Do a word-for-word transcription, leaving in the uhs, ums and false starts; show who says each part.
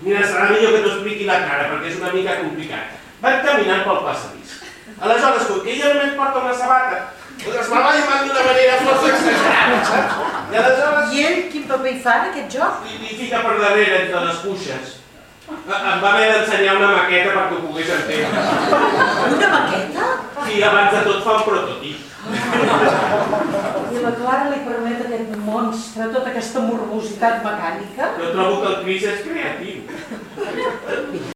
Speaker 1: Mira, serà millor que t'ho expliqui la cara, perquè és una mica complicat. Van caminant pel passadís. Aleshores, com que ella només porta una sabata, es va ballant d'una manera força exagerada, saps? I aleshores...
Speaker 2: I ell quin paper hi fa en aquest joc?
Speaker 1: Li fica per darrere entre les cuixes. Em va haver d'ensenyar una maqueta perquè ho pogués entendre.
Speaker 2: Una maqueta?
Speaker 1: Sí, abans de tot fa un prototip.
Speaker 2: I la Clara li permet aquest monstre, tota aquesta morbositat mecànica?
Speaker 1: Jo trobo que el Cris és creatiu.